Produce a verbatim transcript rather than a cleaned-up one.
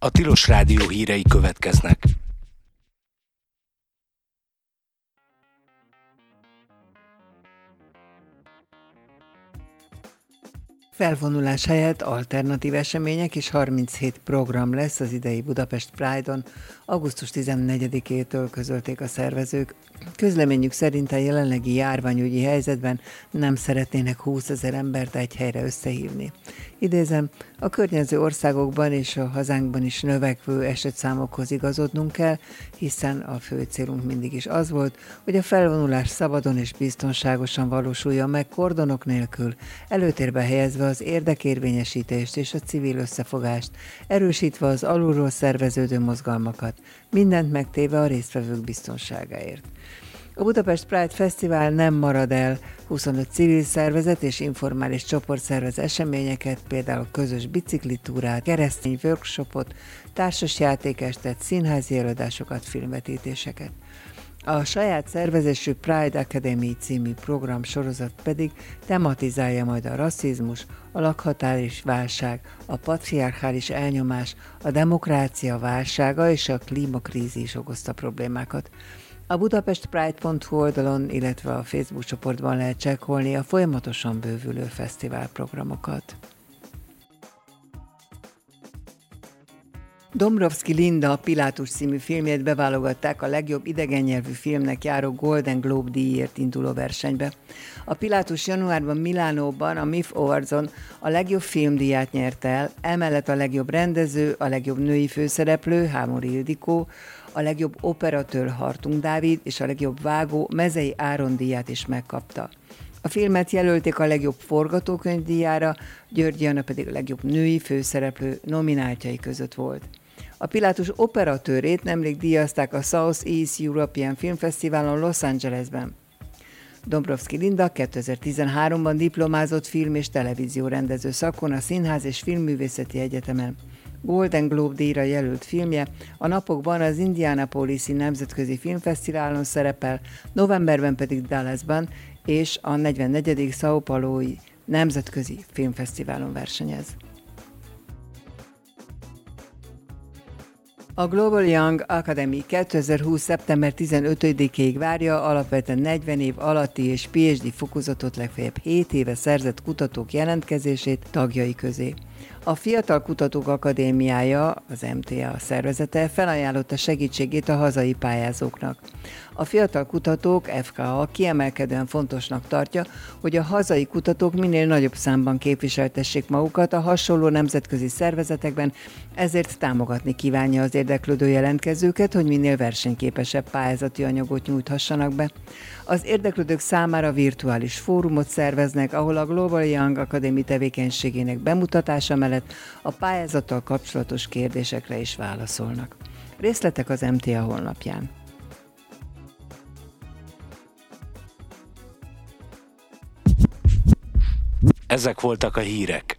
A Tilos Rádió hírei következnek. Felvonulás helyett alternatív események és harminchét program lesz az idei Budapest Pride-on, augusztus tizennegyedikétől közölték a szervezők. Közleményük szerint a jelenlegi járványügyi helyzetben nem szeretnének húszezer embert egy helyre összehívni. Idézem, a környező országokban és a hazánkban is növekvő esetszámokhoz igazodnunk kell, hiszen a fő célunk mindig is az volt, hogy a felvonulás szabadon és biztonságosan valósuljon meg kordonok nélkül, előtérbe helyezve az érdekérvényesítést és a civil összefogást, erősítve az alulról szerveződő mozgalmakat, mindent megtéve a résztvevők biztonságáért. A Budapest Pride Fesztivál nem marad el, huszonöt civil szervezet és informális csoport szervez eseményeket, például közös biciklitúrát, keresztény workshopot, társas játékestet, színházi előadásokat, filmvetítéseket. A saját szervezésű Pride Academy című program sorozat pedig tematizálja majd a rasszizmus, a lakhatáris válság, a patriarchális elnyomás, a demokrácia válsága és a klímakrízis okozta problémákat. A budapestpride pont hu oldalon, illetve a Facebook csoportban lehet csekkolni a folyamatosan bővülő fesztiválprogramokat. Dombrowski Linda a Pilátus című filmjét beválogatták a legjobb idegennyelvű filmnek járó Golden Globe díjért induló versenybe. A Pilátus januárban Milánóban a em i ef Awardson a legjobb filmdíját nyerte el, emellett a legjobb rendező, a legjobb női főszereplő Hámori Ildikó, a legjobb operatőr Hartung Dávid és a legjobb vágó Mezei Áron díját is megkapta. A filmet jelölték a legjobb forgatókönyvdíjára, Györgyi Anna pedig a legjobb női főszereplő nomináltjai között volt. A Pilátus operatőrét nemrég díjazták a South East European Film Fesztiválon Los Angelesben. Dombrowski Linda kétezer-tizenháromban diplomázott film- és televíziórendező szakon a Színház és Filmművészeti Egyetemen. Golden Globe díjra jelölt filmje a napokban az Indianapolis-i Nemzetközi Filmfesztiválon szerepel, novemberben pedig Dallasban és a negyvennegyedik São Paulo-i Nemzetközi Filmfesztiválon versenyez. A Global Young Academy kétezer-húsz. szeptember tizenötödikéig várja alapvetően negyven év alatti és pé há dé fokozatot legfeljebb hét éve szerzett kutatók jelentkezését tagjai közé. A Fiatal Kutatók Akadémiája, az em té á szervezete felajánlotta segítségét a hazai pályázóknak. A fiatal kutatók ef ká á kiemelkedően fontosnak tartja, hogy a hazai kutatók minél nagyobb számban képviseltessék magukat a hasonló nemzetközi szervezetekben, ezért támogatni kívánja az érdeklődő jelentkezőket, hogy minél versenyképesebb pályázati anyagot nyújthassanak be. Az érdeklődők számára virtuális fórumot szerveznek, ahol a Global Young Academy tevékenységének bemutatása mellett a pályázattal kapcsolatos kérdésekre is válaszolnak. Részletek az em té á honlapján. Ezek voltak a hírek.